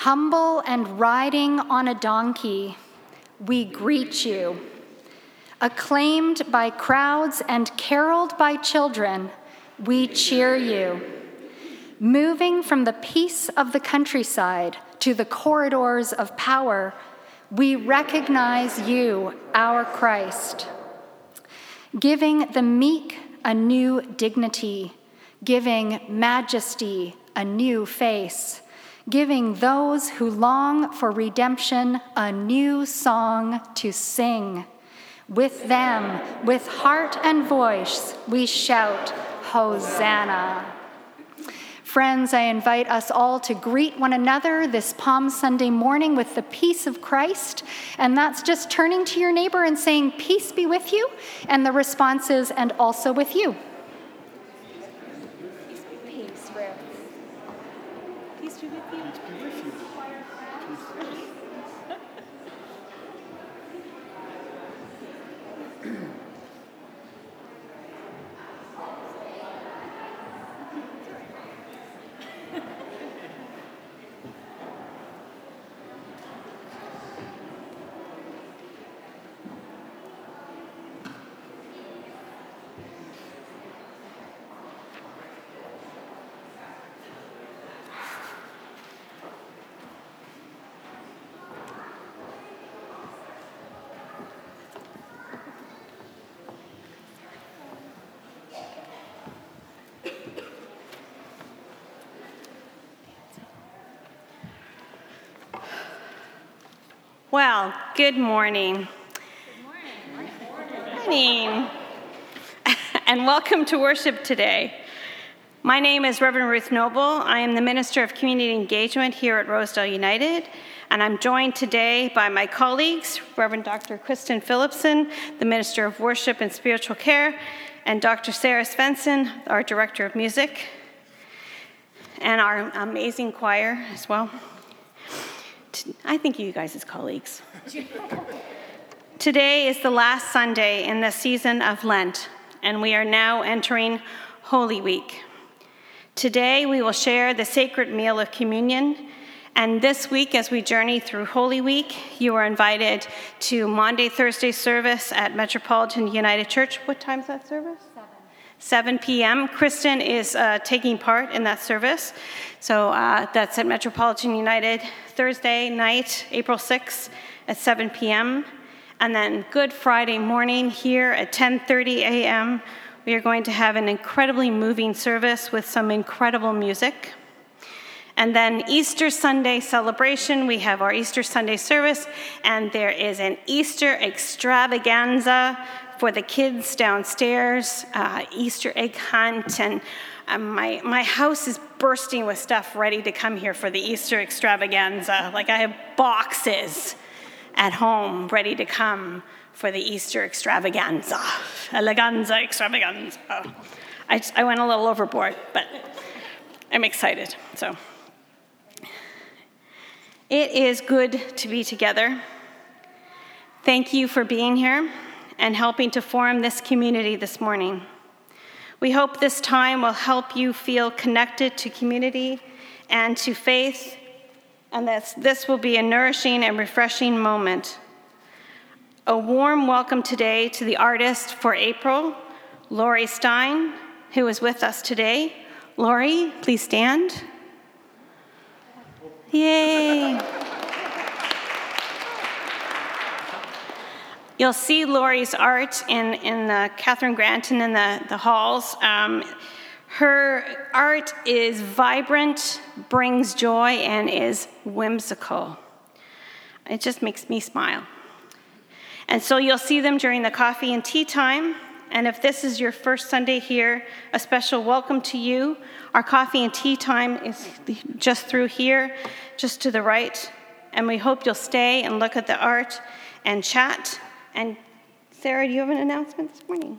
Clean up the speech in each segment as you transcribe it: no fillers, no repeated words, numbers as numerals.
Humble and riding on a donkey, we greet you. Acclaimed by crowds and caroled by children, we cheer you. Moving from the peace of the countryside to the corridors of power, we recognize you, our Christ. Giving the meek a new dignity, giving majesty a new face, giving those who long for redemption a new song to sing. With them, with heart and voice, we shout, Hosanna. Friends, I invite us all to greet one another this Palm Sunday morning with the peace of Christ. And that's just turning to your neighbor and saying, peace be with you. And the response is, and also with you. Peace, Ruth. Peace be with you. Well, good morning. Good morning. And welcome to worship today. My name is Reverend Ruth Noble. I am the Minister of Community Engagement here at Rosedale United, and I'm joined today by my colleagues, Reverend Dr. Kristen Phillipson, the Minister of Worship and Spiritual Care, and Dr. Sarah Svensson, our Director of Music, and our amazing choir as well. I think you guys as colleagues. Today is the last Sunday in the season of Lent, and we are now entering Holy Week. Today we will share the sacred meal of communion, and this week as we journey through Holy Week, you are invited to Maundy Thursday service at Metropolitan United Church. What time is that service? 7 p.m. Kristen is taking part in that service. So that's at Metropolitan United Thursday night, April 6th at 7 p.m. And then Good Friday morning here at 10:30 a.m. We are going to have an incredibly moving service with some incredible music. And then Easter Sunday celebration, we have our Easter Sunday service, and there is an Easter extravaganza for the kids downstairs, Easter egg hunt, and my house is bursting with stuff ready to come here for the Easter extravaganza. Like I have boxes at home ready to come for the Easter extravaganza. Extravaganza. I went a little overboard, but I'm excited. So it is good to be together. Thank you for being here and helping to form this community this morning. We hope this time will help you feel connected to community and to faith, and that this will be a nourishing and refreshing moment. A warm welcome today to the artist for April, Lori Stein, who is with us today. Lori, please stand. Yay. You'll see Lori's art in the Catherine Granton in the halls. Her art is vibrant, brings joy, and is whimsical. It just makes me smile. And so you'll see them during the coffee and tea time. And if this is your first Sunday here, a special welcome to you. Our coffee and tea time is just through here, just to the right. And we hope you'll stay and look at the art and chat. And Sarah, do you have an announcement this morning?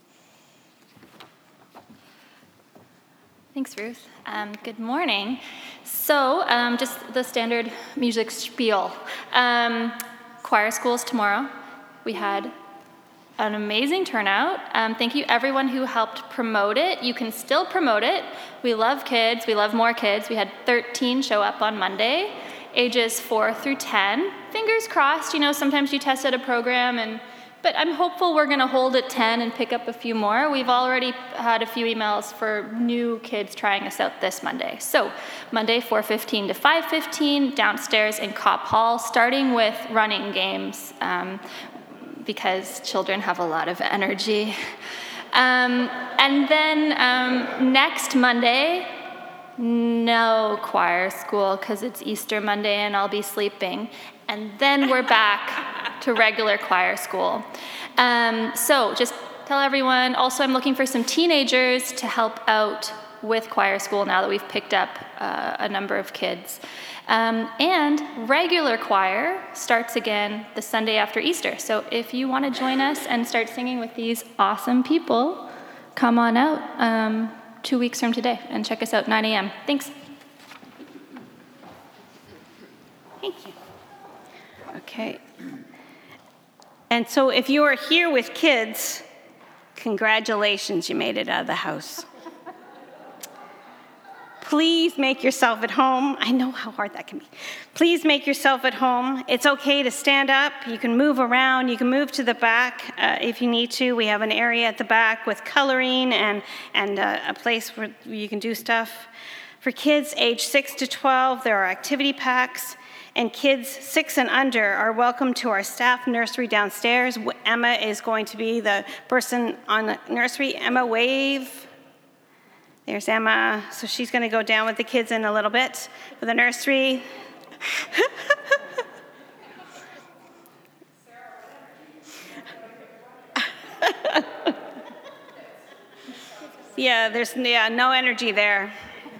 Thanks, Ruth. Good morning. So, just the standard music spiel. Choir schools tomorrow. We had an amazing turnout. Thank you everyone who helped promote it. You can still promote it. We love kids. We love more kids. We had 13 show up on Monday. ages 4 through 10. Fingers crossed, sometimes you test out a program, but I'm hopeful we're going to hold at 10 and pick up a few more. We've already had a few emails for new kids trying us out this Monday. So Monday, 4:15 to 5:15, downstairs in Copp Hall, starting with running games, because children have a lot of energy. And then next Monday, no choir school because it's Easter Monday and I'll be sleeping. And then we're back to regular choir school. So just tell everyone. Also, I'm looking for some teenagers to help out with choir school now that we've picked up a number of kids. And regular choir starts again the Sunday after Easter. So if you want to join us and start singing with these awesome people, come on out 2 weeks from today and check us out, 9 a.m. Thanks. Thank you. Okay. And so if you are here with kids, congratulations, you made it out of the house. Please make yourself at home. I know how hard that can be. Please make yourself at home. It's okay to stand up. You can move around. You can move to the back if you need to. We have an area at the back with coloring and a place where you can do stuff. For kids age 6 to 12, there are activity packs. And kids 6 and under are welcome to our staff nursery downstairs. Emma is going to be the person on the nursery. Emma, wave. There's Emma. So she's going to go down with the kids in a little bit for the nursery. There's no energy there.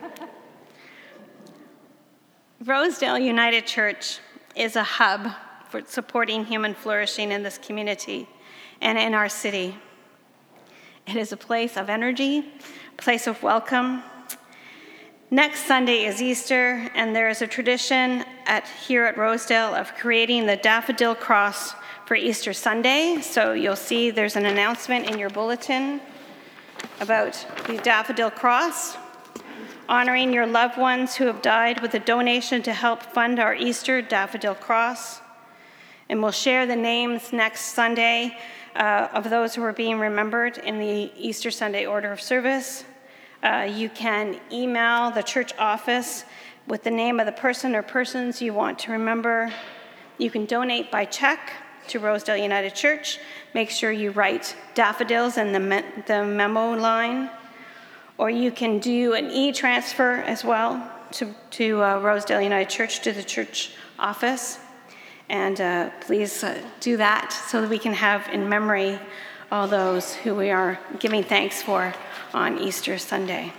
Rosedale United Church is a hub for supporting human flourishing in this community and in our city. It is a place of energy, a place of welcome. Next Sunday is Easter, and there is a tradition here at Rosedale of creating the daffodil cross for Easter Sunday. So you'll see there's an announcement in your bulletin about the daffodil cross, honoring your loved ones who have died with a donation to help fund our Easter daffodil cross. And we'll share the names next Sunday of those who are being remembered in the Easter Sunday order of service. You can email the church office with the name of the person or persons you want to remember. You can donate by check to Rosedale United Church. Make sure you write daffodils in the memo line. Or you can do an e-transfer as well to Rosedale United Church, to the church office. And please do that so that we can have in memory all those who we are giving thanks for on Easter Sunday.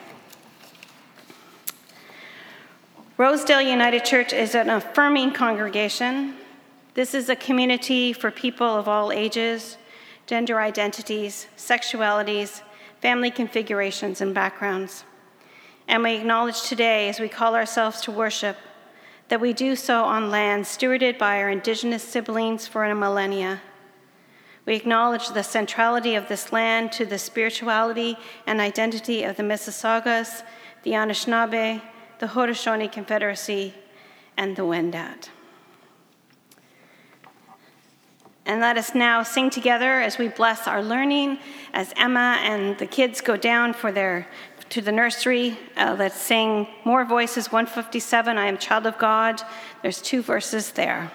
Rosedale United Church is an affirming congregation. This is a community for people of all ages, gender identities, sexualities, family configurations, and backgrounds. And we acknowledge today, as we call ourselves to worship, that we do so on land stewarded by our Indigenous siblings for a millennia. We acknowledge the centrality of this land to the spirituality and identity of the Mississaugas, the Anishinaabe, the Haudenosaunee Confederacy, and the Wendat. And let us now sing together as we bless our learning, as Emma and the kids go down to the nursery. Let's sing More Voices 157, I Am Child of God. There's 2 verses there.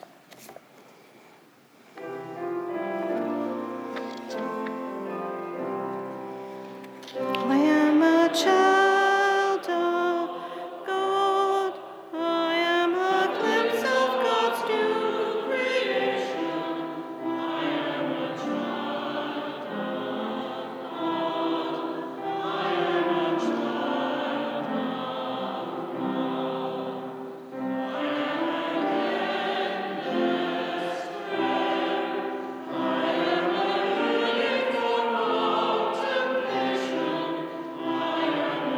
I am a child of God. I am a glimpse of God's new creation. I am a child of God. I am a child of God. I am an endless prayer. I am a yearning for contemplation. I am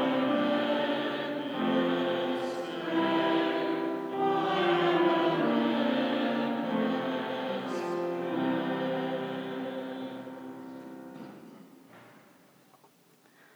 an endless prayer. I am an endless prayer.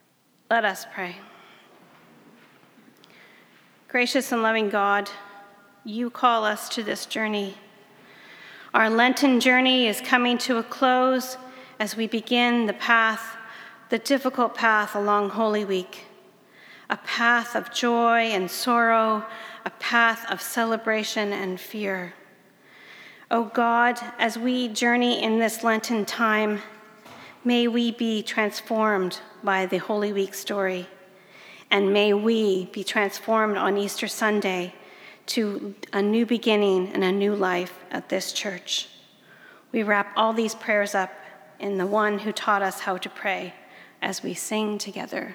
Let us pray. Gracious and loving God, you call us to this journey. Our Lenten journey is coming to a close as we begin the difficult path along Holy Week, a path of joy and sorrow, a path of celebration and fear. O God, as we journey in this Lenten time, may we be transformed by the Holy Week story, and may we be transformed on Easter Sunday to a new beginning and a new life at this church. We wrap all these prayers up in the one who taught us how to pray as we sing together.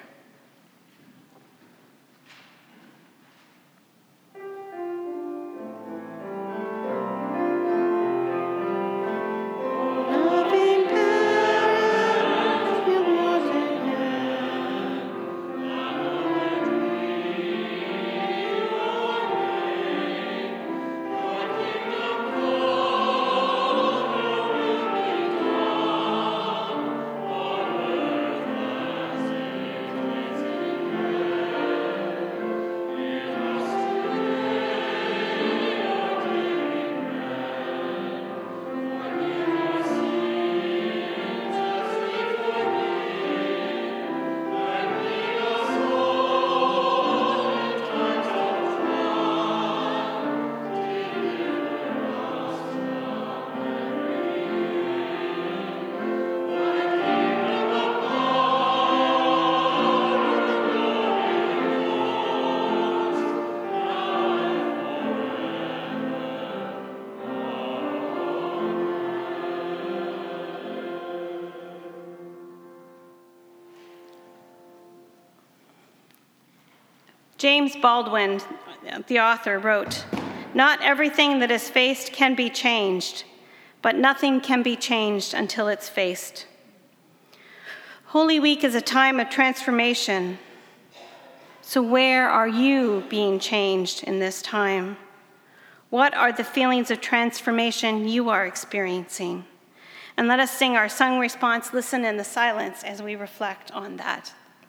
James Baldwin, the author, wrote, "Not everything that is faced can be changed, but nothing can be changed until it's faced." Holy Week is a time of transformation. So where are you being changed in this time? What are the feelings of transformation you are experiencing? And let us sing our sung response, Listen in the Silence, as we reflect on that.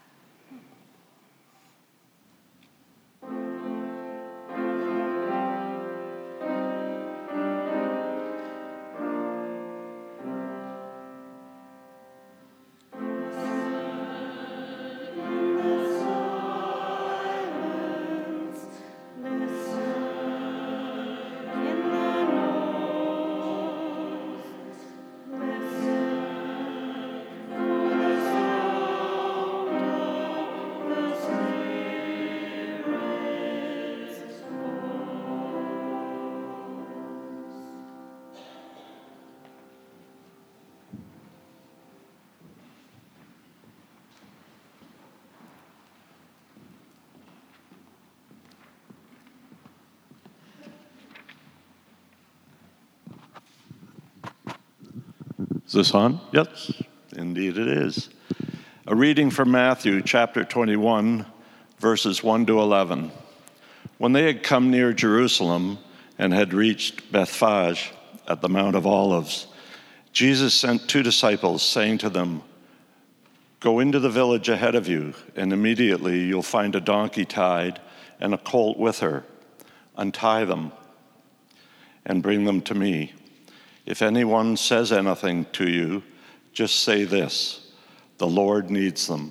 Is this on? Yes, indeed it is. A reading from Matthew chapter 21, verses 1 to 11. When they had come near Jerusalem and had reached Bethphage at the Mount of Olives, Jesus sent 2 disciples, saying to them, "Go into the village ahead of you, and immediately you'll find a donkey tied and a colt with her. Untie them and bring them to me. If anyone says anything to you, just say this, 'The Lord needs them,'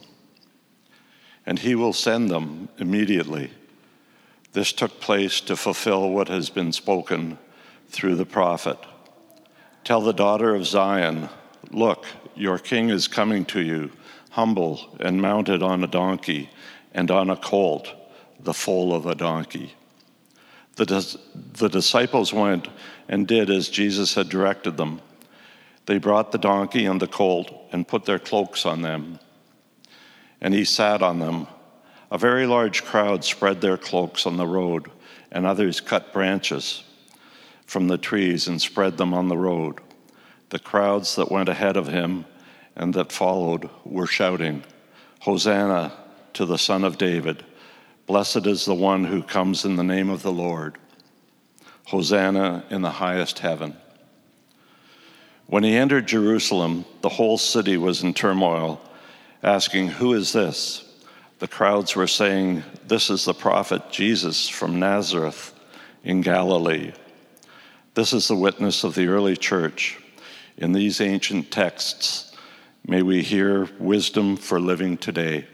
and he will send them immediately." This took place to fulfill what has been spoken through the prophet. "Tell the daughter of Zion, look, your king is coming to you, humble and mounted on a donkey and on a colt, the foal of a donkey." The disciples went and did as Jesus had directed them. They brought the donkey and the colt and put their cloaks on them, and he sat on them. A very large crowd spread their cloaks on the road, and others cut branches from the trees and spread them on the road. The crowds that went ahead of him and that followed were shouting, "Hosanna to the Son of David. Blessed is the one who comes in the name of the Lord. Hosanna in the highest heaven." When he entered Jerusalem, the whole city was in turmoil, asking, "Who is this?" The crowds were saying, "This is the prophet Jesus from Nazareth in Galilee. This is the witness of the early church. In these ancient texts, may we hear wisdom for living today.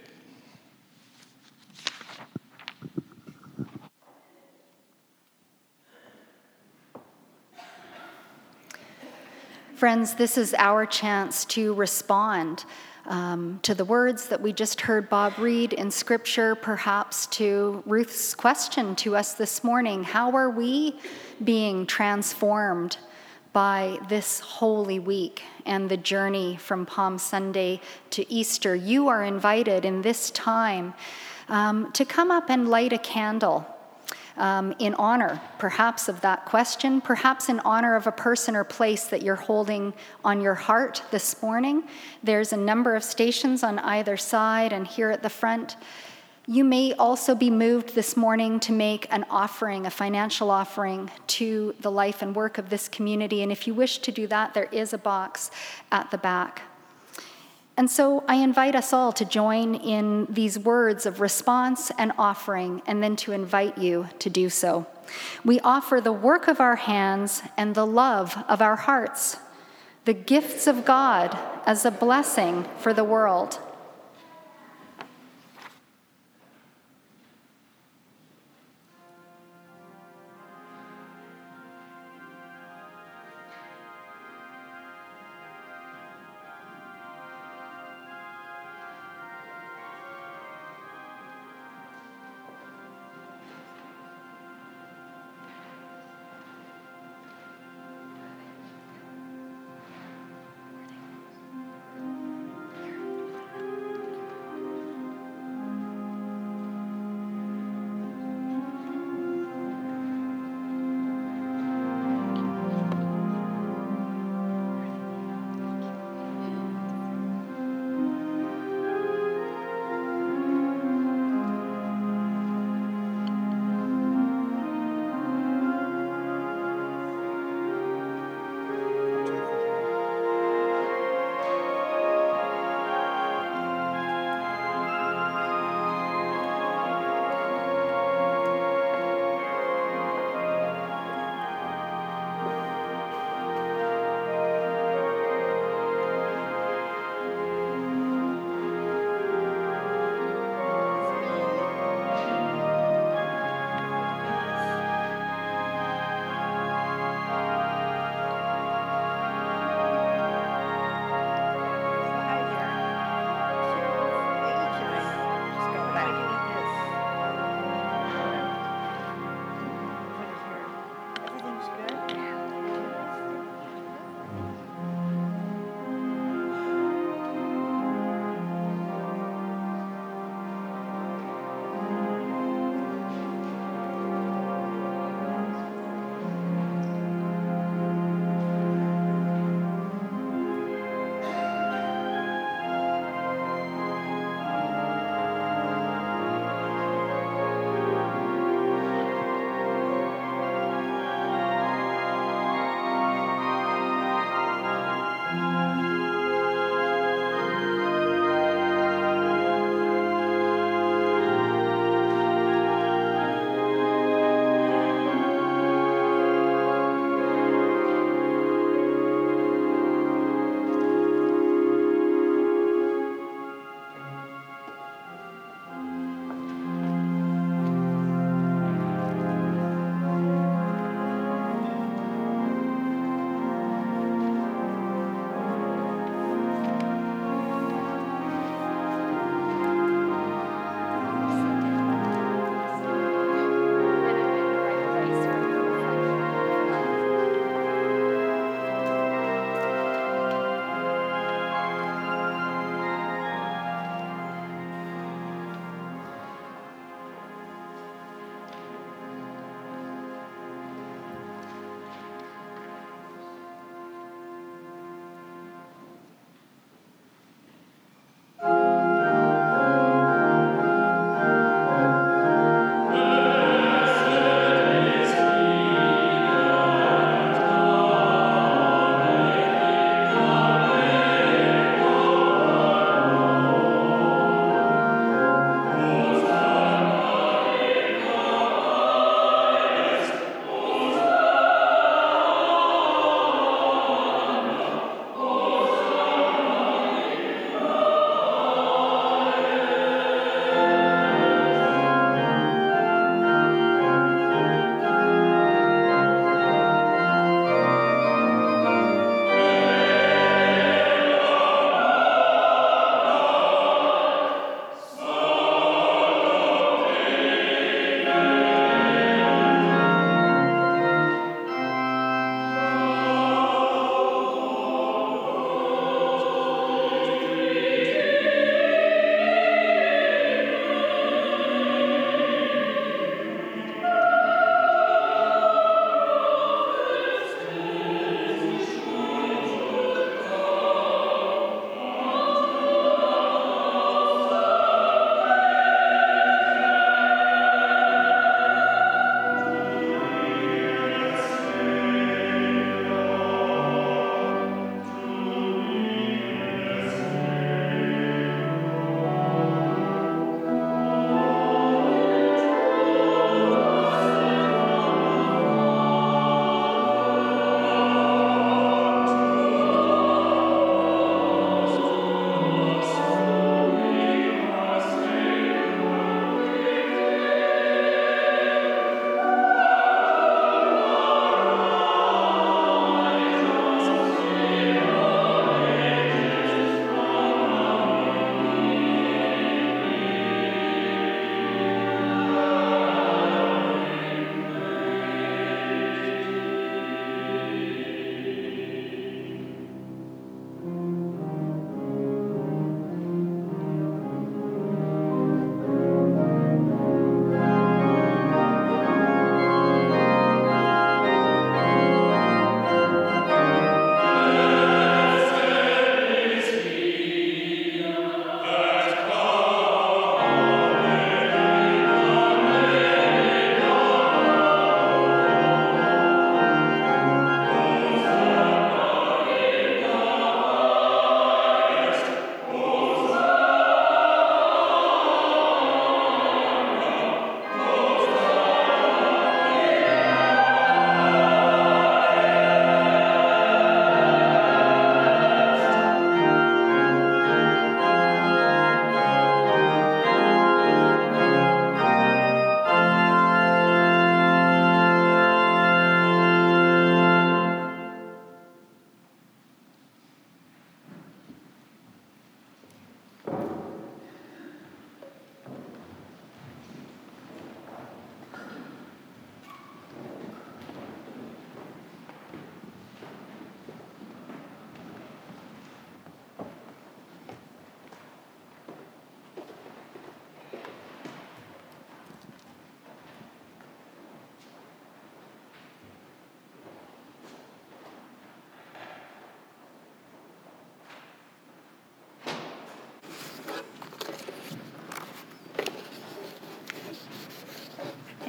Friends, this is our chance to respond to the words that we just heard Bob read in Scripture, perhaps to Ruth's question to us this morning. How are we being transformed by this Holy Week and the journey from Palm Sunday to Easter? You are invited in this time to come up and light a candle in honor, perhaps, of that question, perhaps in honor of a person or place that you're holding on your heart this morning. There's a number of stations on either side and here at the front. You may also be moved this morning to make an offering, a financial offering, to the life and work of this community. And if you wish to do that, there is a box at the back. And so I invite us all to join in these words of response and offering, and then to invite you to do so. We offer the work of our hands and the love of our hearts, the gifts of God as a blessing for the world.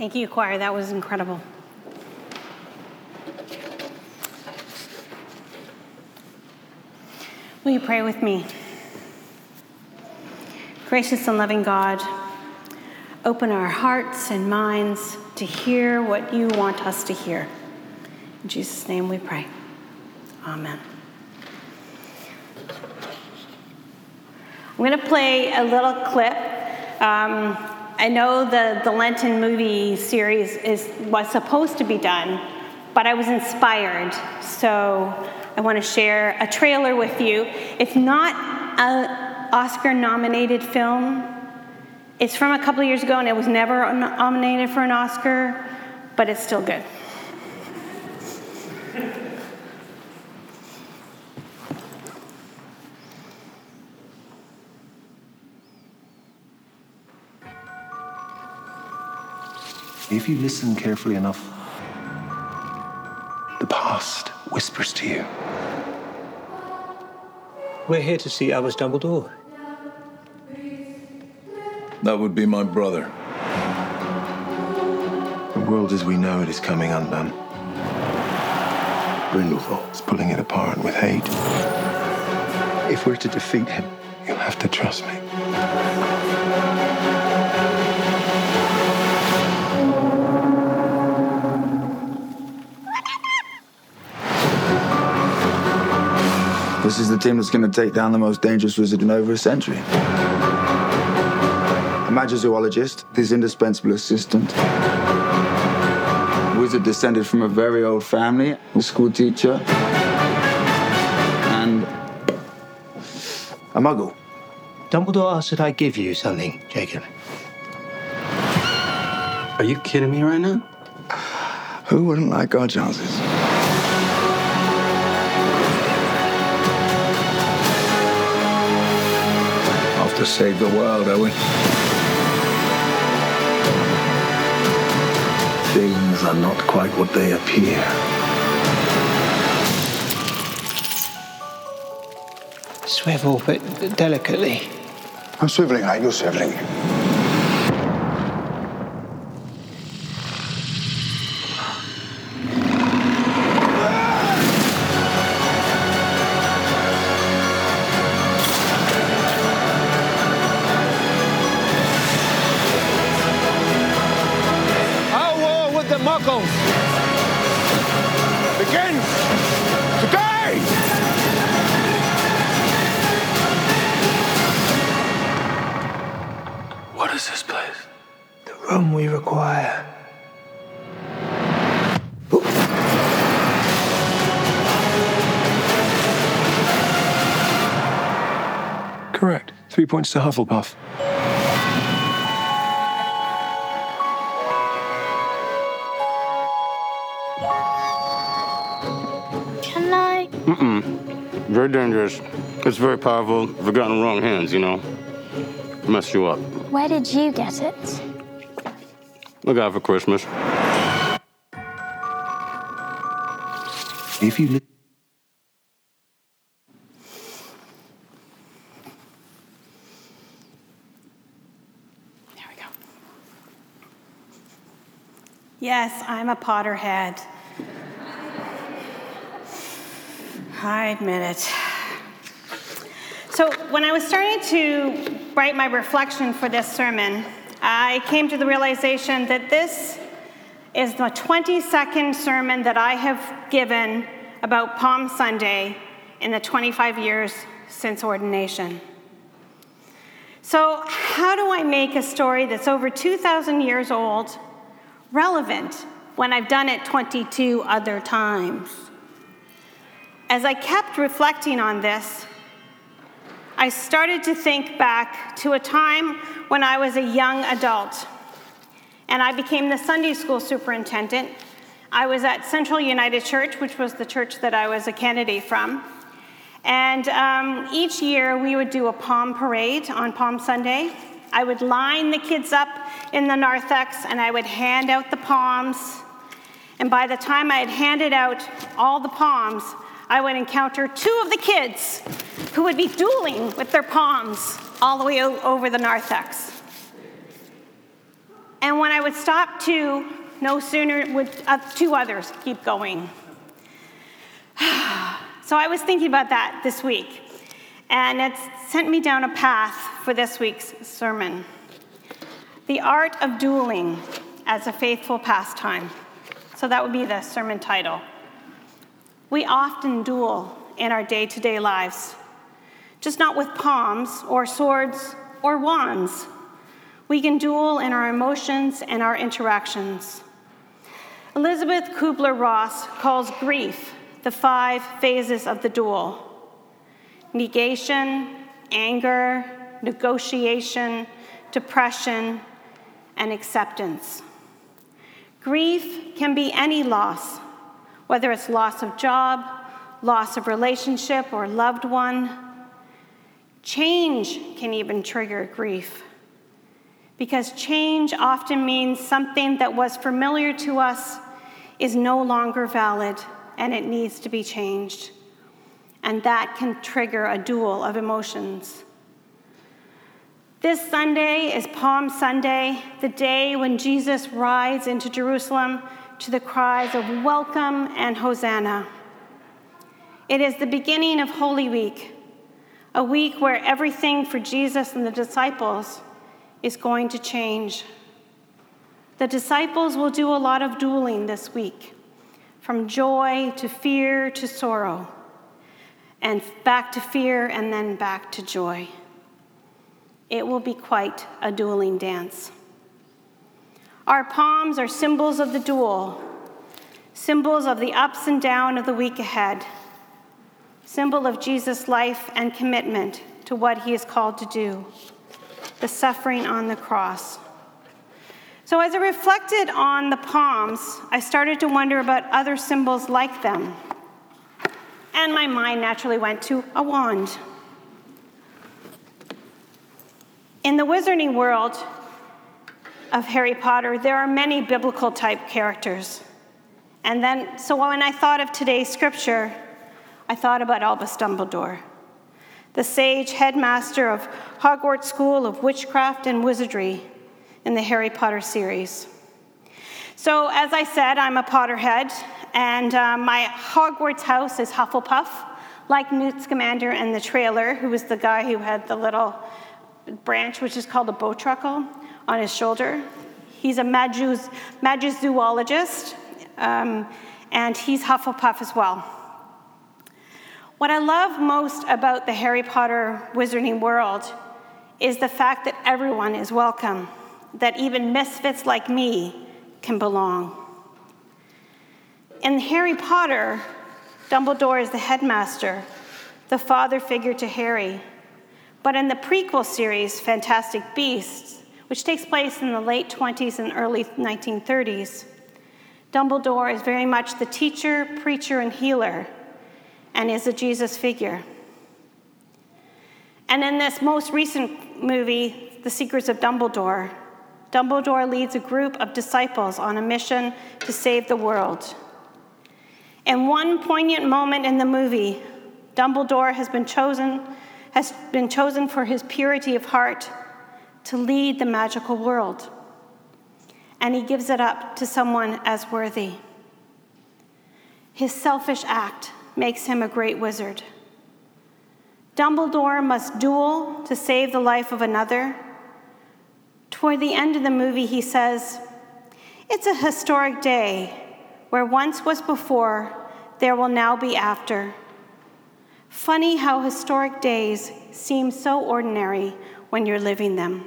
Thank you, choir. That was incredible. Will you pray with me? Gracious and loving God, open our hearts and minds to hear what you want us to hear. In Jesus' name we pray. Amen. I'm going to play a little clip. I know the Lenten movie series was supposed to be done, but I was inspired, so I want to share a trailer with you. It's not an Oscar-nominated film. It's from a couple of years ago, and it was never nominated for an Oscar, but it's still good. If you listen carefully enough, the past whispers to you. We're here to see Albus Dumbledore. That would be my brother. The world as we know it is coming undone. Grindelwald's pulling it apart with hate. If we're to defeat him, you'll have to trust me. This is the team that's going to take down the most dangerous wizard in over a century. A magizoologist, his indispensable assistant. A wizard descended from a very old family, a school teacher, and a muggle. Dumbledore asked that I give you something, Jacob. Are you kidding me right now? Who wouldn't like our chances? To save the world, are we? Things are not quite what they appear. Swivel, but delicately. I'm swiveling, right? You're swiveling. Begins today! What is this place? The room we require. Correct. 3 points to Hufflepuff. Can I? Very dangerous. It's very powerful. If it got in the wrong hands, mess you up. Where did you get it? I got it for Christmas. If you There we go. Yes, I'm a Potterhead. I admit it. So when I was starting to write my reflection for this sermon, I came to the realization that this is the 22nd sermon that I have given about Palm Sunday in the 25 years since ordination. So how do I make a story that's over 2,000 years old relevant when I've done it 22 other times? As I kept reflecting on this, I started to think back to a time when I was a young adult, and I became the Sunday school superintendent. I was at Central United Church, which was the church that I was a candidate from. And each year we would do a palm parade on Palm Sunday. I would line the kids up in the narthex, and I would hand out the palms. And by the time I had handed out all the palms, I would encounter two of the kids who would be dueling with their palms all the way over the narthex. And when I would stop two, no sooner would two others keep going. So I was thinking about that this week, and it's sent me down a path for this week's sermon. The art of dueling as a faithful pastime. So that would be the sermon title. We often duel in our day-to-day lives, just not with palms or swords or wands. We can duel in our emotions and our interactions. Elizabeth Kubler-Ross calls grief the 5 phases of the duel: negation, anger, negotiation, depression, and acceptance. Grief can be any loss, whether it's loss of job, loss of relationship or loved one. Change can even trigger grief, because change often means something that was familiar to us is no longer valid and it needs to be changed. And that can trigger a duel of emotions. This Sunday is Palm Sunday, the day when Jesus rides into Jerusalem to the cries of welcome and Hosanna. It is the beginning of Holy Week, a week where everything for Jesus and the disciples is going to change. The disciples will do a lot of dueling this week, from joy to fear to sorrow, and back to fear and then back to joy. It will be quite a dueling dance. Our palms are symbols of the duel, symbols of the ups and downs of the week ahead, symbol of Jesus' life and commitment to what he is called to do, the suffering on the cross. So as I reflected on the palms, I started to wonder about other symbols like them. And my mind naturally went to a wand. In the wizarding world of Harry Potter, there are many biblical type characters. So when I thought of today's scripture, I thought about Albus Dumbledore, the sage headmaster of Hogwarts School of Witchcraft and Wizardry in the Harry Potter series. So as I said, I'm a Potterhead, and my Hogwarts house is Hufflepuff, like Newt Scamander in the trailer, who was the guy who had the little branch, which is called a bowtruckle, on his shoulder. He's a magizoologist, and he's Hufflepuff as well. What I love most about the Harry Potter wizarding world is the fact that everyone is welcome, that even misfits like me can belong. In Harry Potter, Dumbledore is the headmaster, the father figure to Harry. But in the prequel series, Fantastic Beasts, which takes place in the late 20s and early 1930s, Dumbledore is very much the teacher, preacher, and healer, and is a Jesus figure. And in this most recent movie, The Secrets of Dumbledore, Dumbledore leads a group of disciples on a mission to save the world. In one poignant moment in the movie, Dumbledore has been chosen for his purity of heart to lead the magical world, and he gives it up to someone as worthy. His selfish act makes him a great wizard. Dumbledore must duel to save the life of another. Toward the end of the movie, he says, "It's a historic day where once was before, there will now be after. Funny how historic days seem so ordinary when you're living them."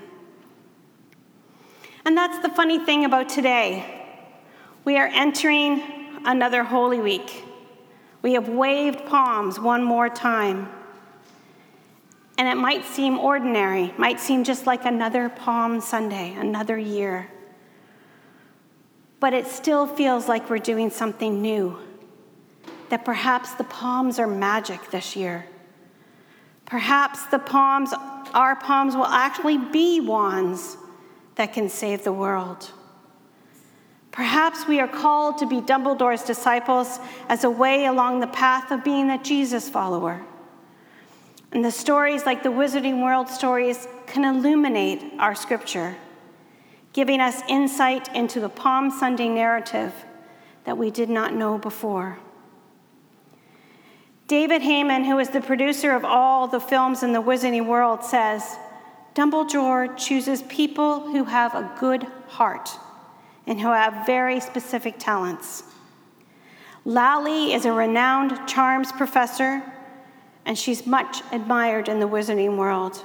And that's the funny thing about today. We are entering another Holy Week. We have waved palms one more time. And it might seem ordinary, might seem just like another Palm Sunday, another year. But it still feels like we're doing something new, that perhaps the palms are magic this year. Perhaps our palms will actually be wands that can save the world. Perhaps we are called to be Dumbledore's disciples as a way along the path of being a Jesus follower. And the stories like the Wizarding World stories can illuminate our scripture, giving us insight into the Palm Sunday narrative that we did not know before. David Heyman, who is the producer of all the films in the Wizarding world, says, Dumbledore chooses people who have a good heart and who have very specific talents. Lally is a renowned charms professor, and she's much admired in the Wizarding world.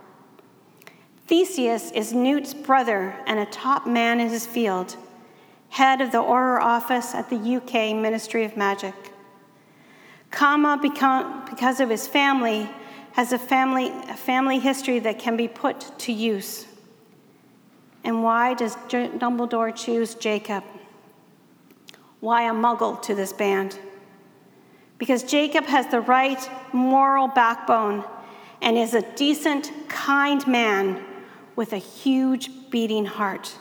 Theseus is Newt's brother and a top man in his field, head of the Auror office at the UK Ministry of Magic. Kama, because of his family, has a family history that can be put to use. And why does Dumbledore choose Jacob? Why a Muggle to this band? Because Jacob has the right moral backbone and is a decent, kind man with a huge beating heart.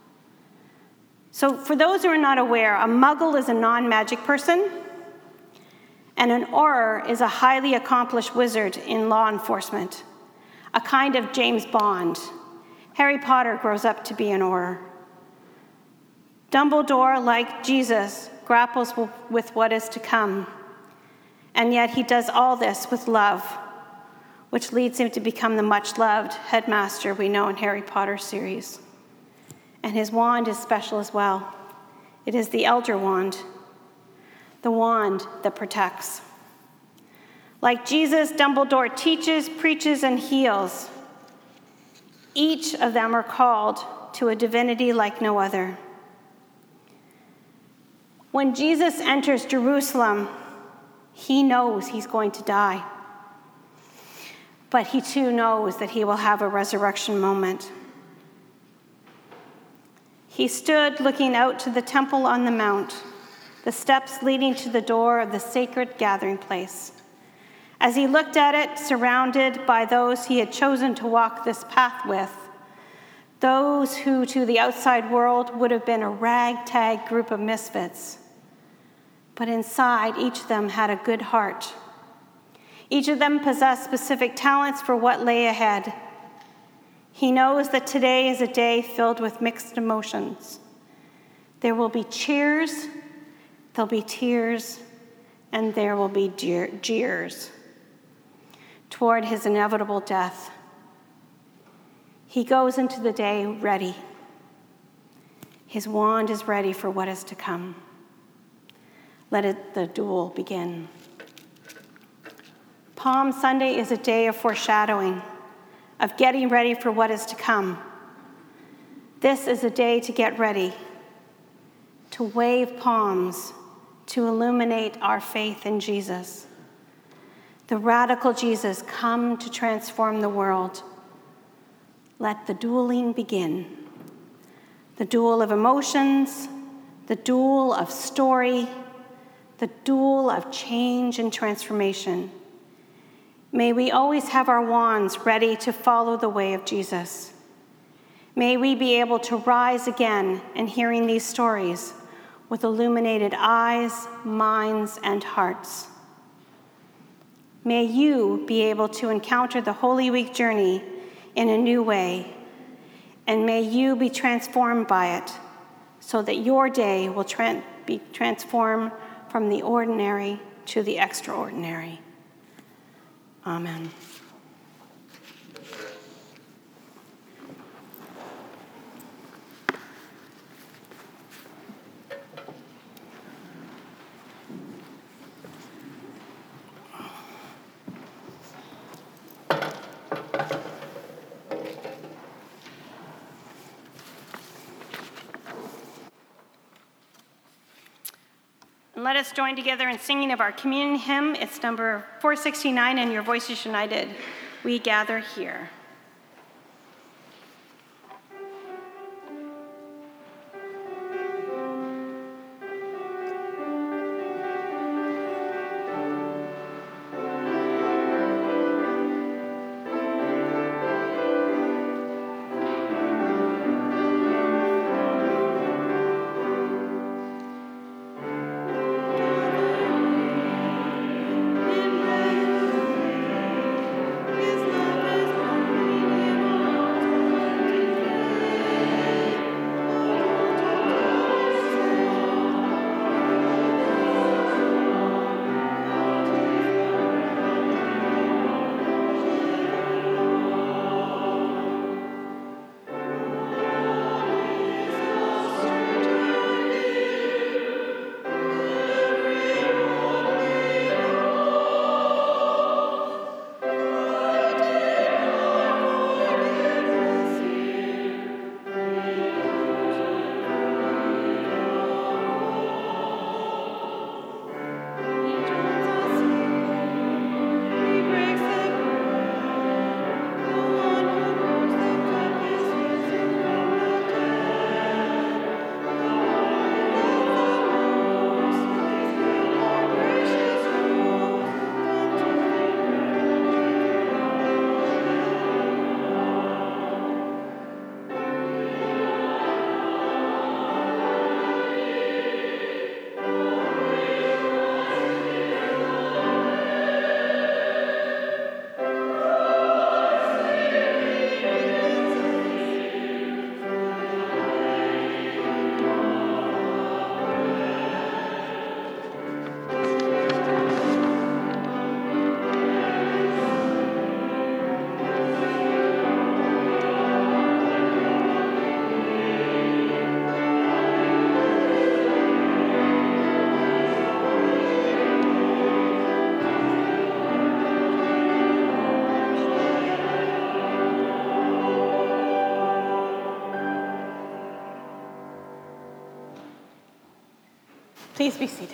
So for those who are not aware, a Muggle is a non-magic person, and an Auror is a highly accomplished wizard in law enforcement, a kind of James Bond. Harry Potter grows up to be an Auror. Dumbledore, like Jesus, grapples with what is to come, and yet he does all this with love, which leads him to become the much-loved headmaster we know in Harry Potter series. And his wand is special as well. It is the Elder Wand, the wand that protects. Like Jesus, Dumbledore teaches, preaches, and heals. Each of them are called to a divinity like no other. When Jesus enters Jerusalem, he knows he's going to die. But he too knows that he will have a resurrection moment. He stood looking out to the temple on the mount, the steps leading to the door of the sacred gathering place. As he looked at it, surrounded by those he had chosen to walk this path with, those who to the outside world would have been a ragtag group of misfits. But inside, each of them had a good heart. Each of them possessed specific talents for what lay ahead. He knows that today is a day filled with mixed emotions. There will be cheers, there'll be tears, and there will be jeers toward his inevitable death. He goes into the day ready. His wand is ready for what is to come. Let the duel begin. Palm Sunday is a day of foreshadowing, of getting ready for what is to come. This is a day to get ready, to wave palms, to illuminate our faith in Jesus. The radical Jesus come to transform the world. Let the dueling begin. The duel of emotions, the duel of story, the duel of change and transformation. May we always have our wands ready to follow the way of Jesus. May we be able to rise again in hearing these stories with illuminated eyes, minds, and hearts. May you be able to encounter the Holy Week journey in a new way, and may you be transformed by it so that your day will be transformed from the ordinary to the extraordinary. Amen. And let us join together in singing of our communion hymn. It's number 469, and Your Voices United. We gather here. His love is Please be seated.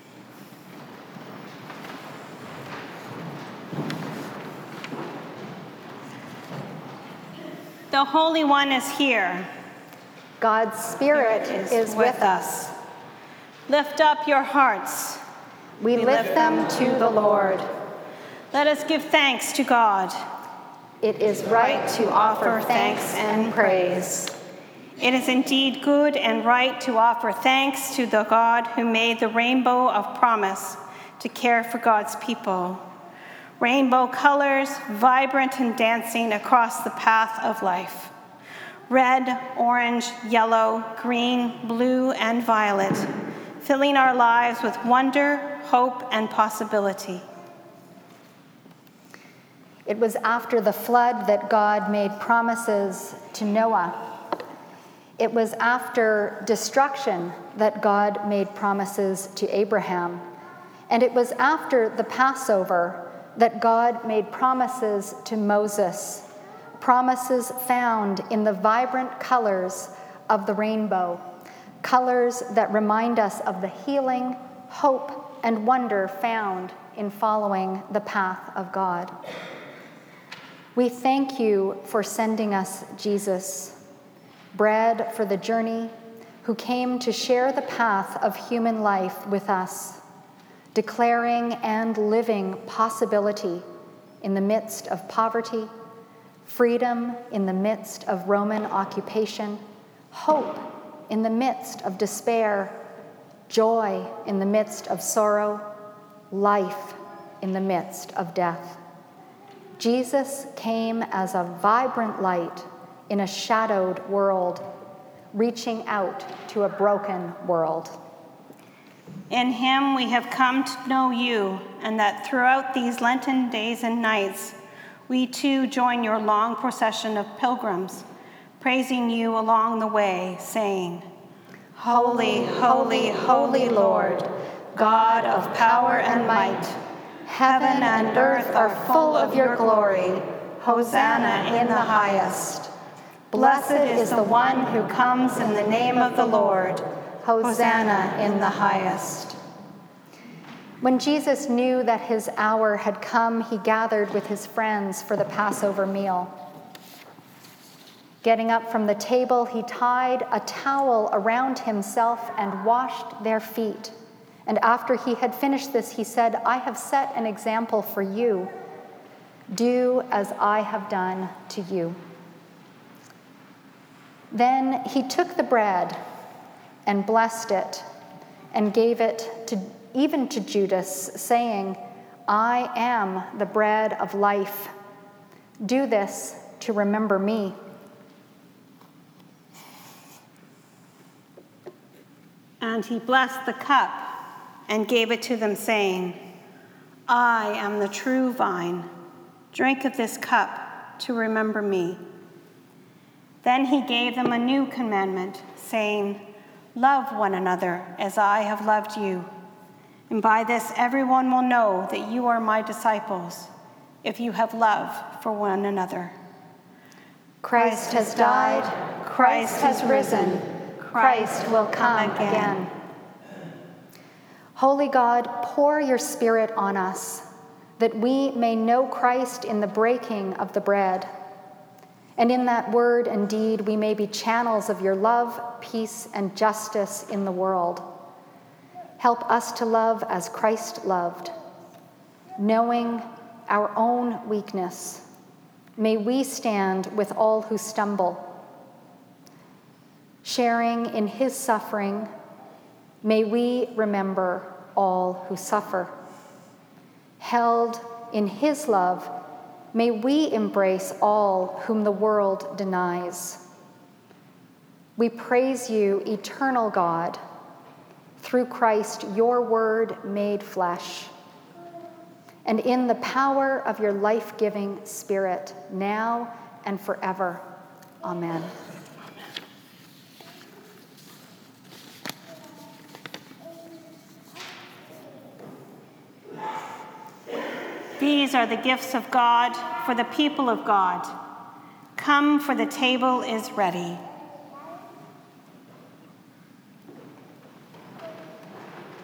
The Holy One is here. God's Spirit is with us. Lift up your hearts. We lift them to the Lord. Let us give thanks to God. It is right to offer thanks and praise. It is indeed good and right to offer thanks to the God who made the rainbow of promise to care for God's people. Rainbow colors, vibrant and dancing across the path of life. Red, orange, yellow, green, blue, and violet, filling our lives with wonder, hope, and possibility. It was after the flood that God made promises to Noah. It was after destruction that God made promises to Abraham. And it was after the Passover that God made promises to Moses, promises found in the vibrant colors of the rainbow, colors that remind us of the healing, hope, and wonder found in following the path of God. We thank you for sending us Jesus, bread for the journey, who came to share the path of human life with us, declaring and living possibility in the midst of poverty, freedom in the midst of Roman occupation, hope in the midst of despair, joy in the midst of sorrow, life in the midst of death. Jesus came as a vibrant light in a shadowed world, reaching out to a broken world. In him we have come to know you, and that throughout these Lenten days and nights, we too join your long procession of pilgrims, praising you along the way, saying, Holy, holy, holy Lord, God of power and might, heaven and earth are full of your glory. Hosanna in the highest. Blessed is the one who comes in the name of the Lord. Hosanna in the highest. When Jesus knew that his hour had come, he gathered with his friends for the Passover meal. Getting up from the table, he tied a towel around himself and washed their feet. And after he had finished this, he said, I have set an example for you. Do as I have done to you. Then he took the bread and blessed it and gave it even to Judas, saying, I am the bread of life. Do this to remember me. And he blessed the cup and gave it to them, saying, I am the true vine. Drink of this cup to remember me. Then he gave them a new commandment, saying, Love one another as I have loved you. And by this everyone will know that you are my disciples, if you have love for one another. Christ has died, Christ has risen, Christ will come again. Holy God, pour your Spirit on us, that we may know Christ in the breaking of the bread. And in that word and deed, we may be channels of your love, peace, and justice in the world. Help us to love as Christ loved. Knowing our own weakness, may we stand with all who stumble. Sharing in his suffering, may we remember all who suffer. Held in his love, may we embrace all whom the world denies. We praise you, eternal God, through Christ, your word made flesh, and in the power of your life-giving Spirit, now and forever. Amen. These are the gifts of God for the people of God. Come, for the table is ready.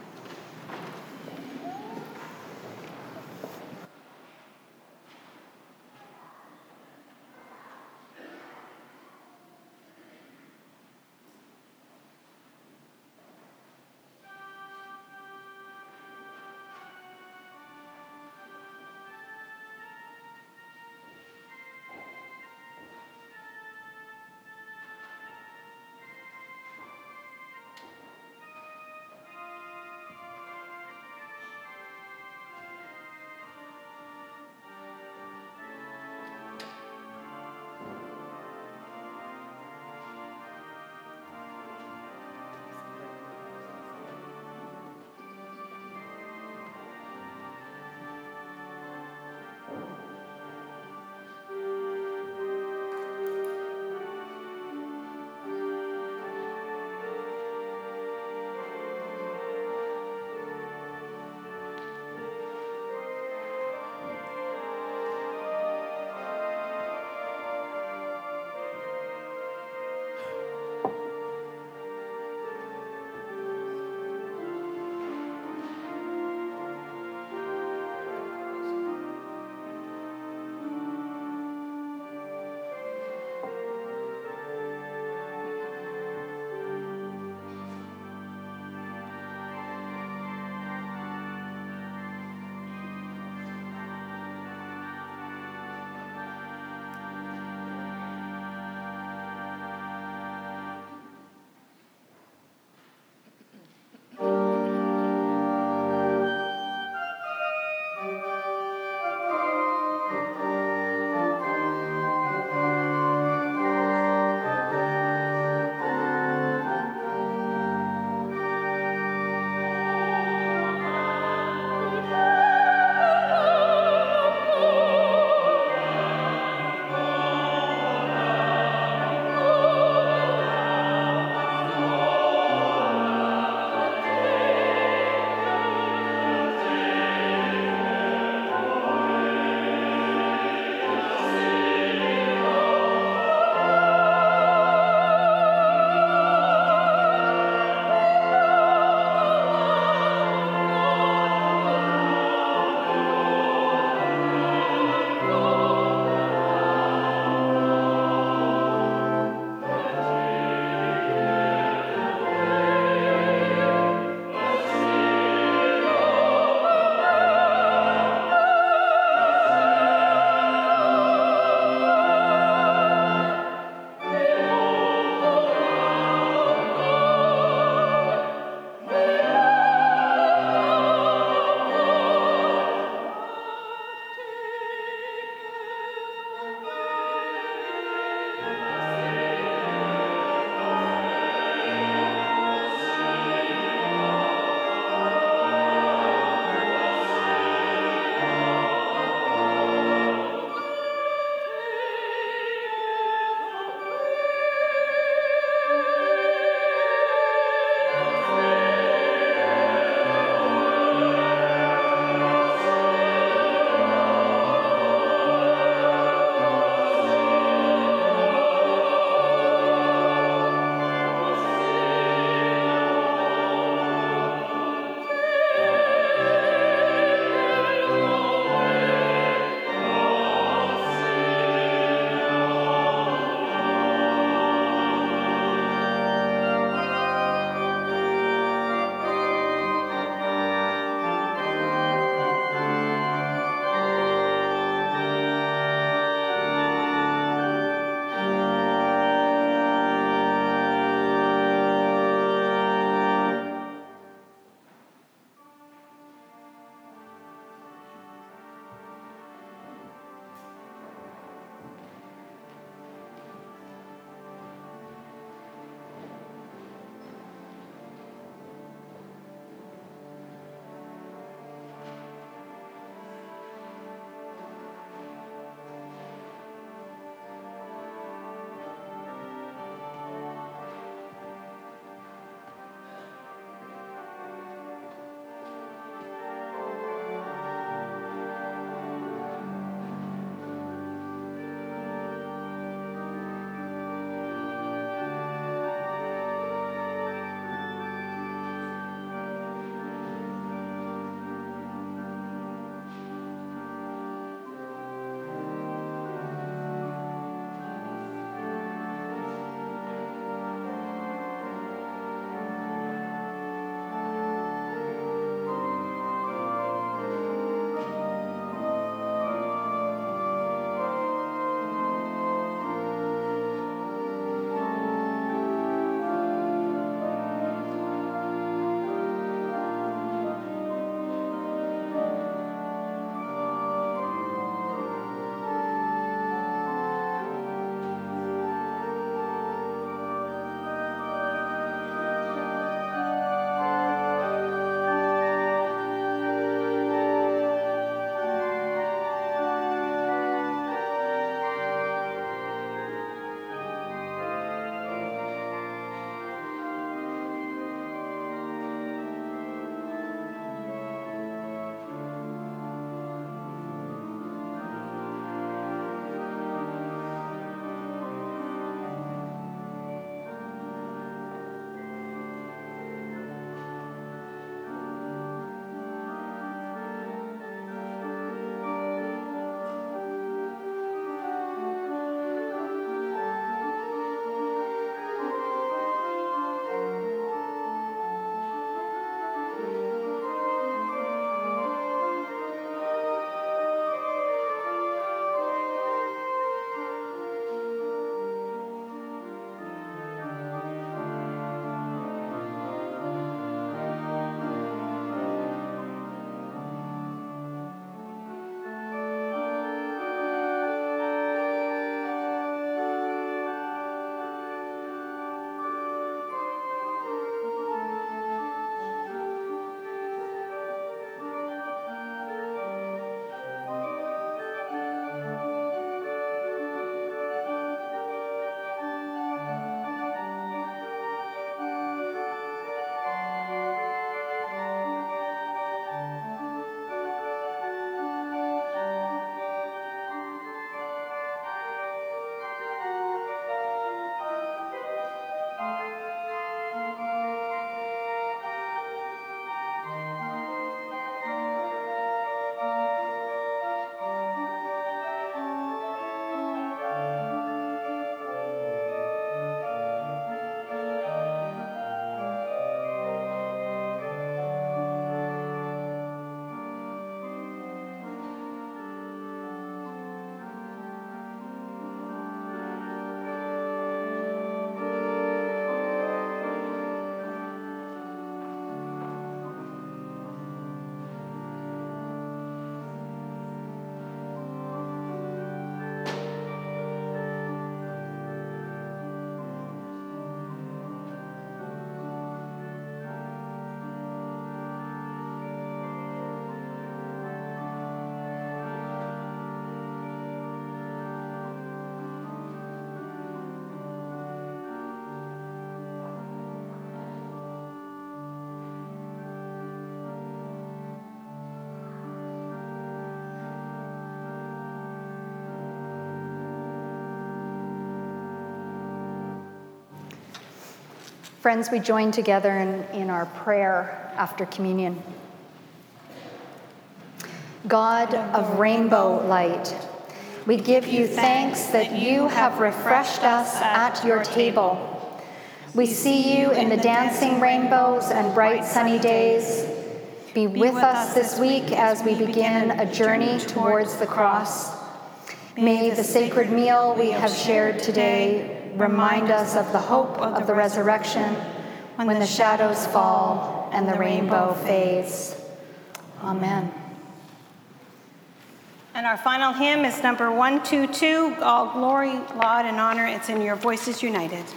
Friends, we join together in our prayer after communion. God of rainbow light, we give you thanks that you have refreshed us at your table. We see you in the dancing rainbows and bright sunny days. Be with us this week as we begin a journey towards the cross. May the sacred meal we have shared today remind us of the hope of the resurrection when the shadows fall and the rainbow fades. Amen. And our final hymn is number 122, All Glory, Laud, and Honor. It's in Your Voices United.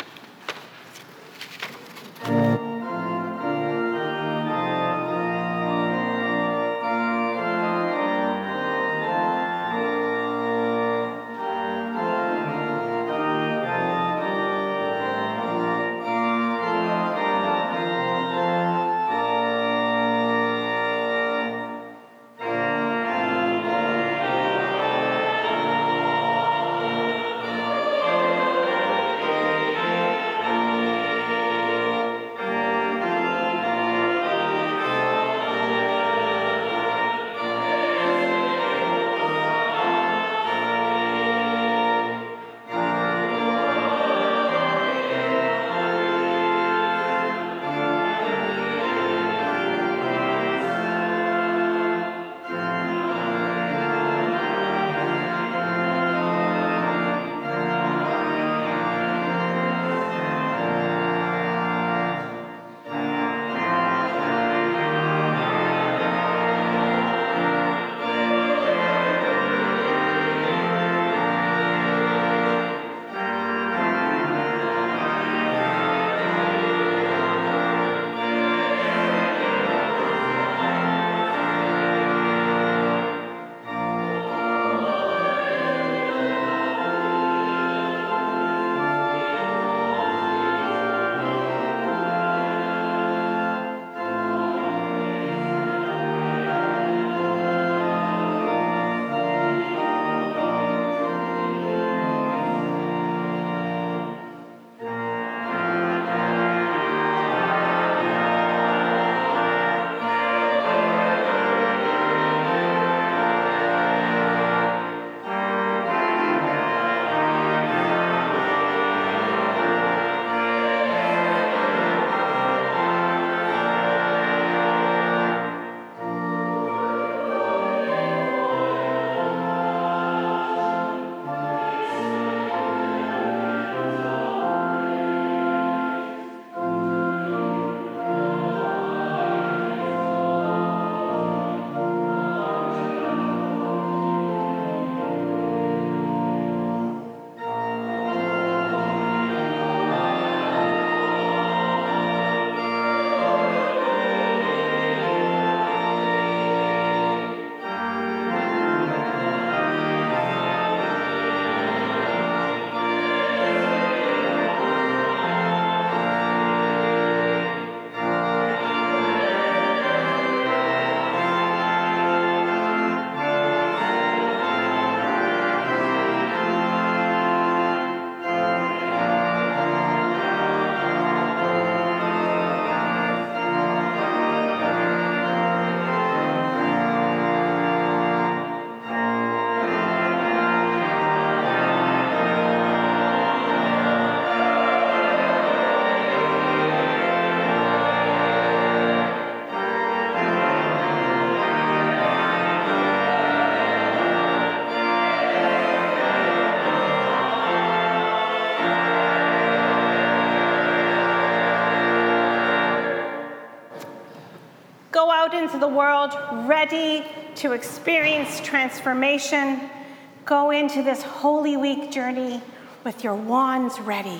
Go out into the world ready to experience transformation. Go into this Holy Week journey with your wands ready.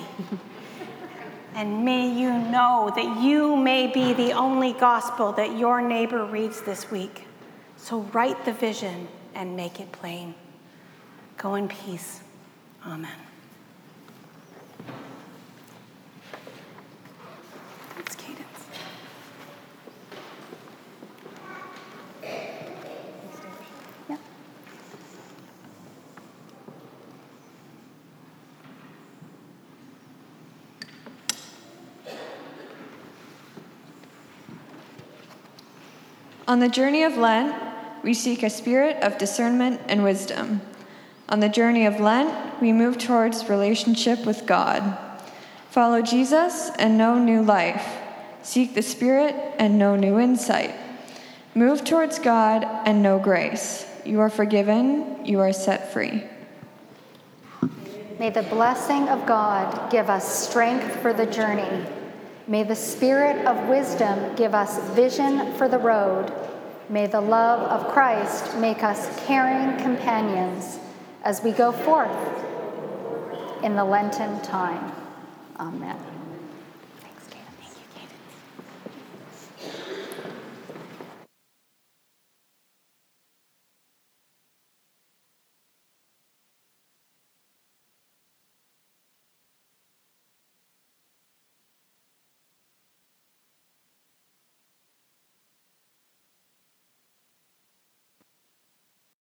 And may you know that you may be the only gospel that your neighbor reads this week. So write the vision and make it plain. Go in peace. Amen. It's cadence. Yep. On the journey of Lent, we seek a spirit of discernment and wisdom. On the journey of Lent, we move towards relationship with God. Follow Jesus and know new life. Seek the Spirit and know new insight. Move towards God and know grace. You are forgiven, you are set free. May the blessing of God give us strength for the journey. May the Spirit of wisdom give us vision for the road. May the love of Christ make us caring companions as we go forth in the Lenten time. Amen.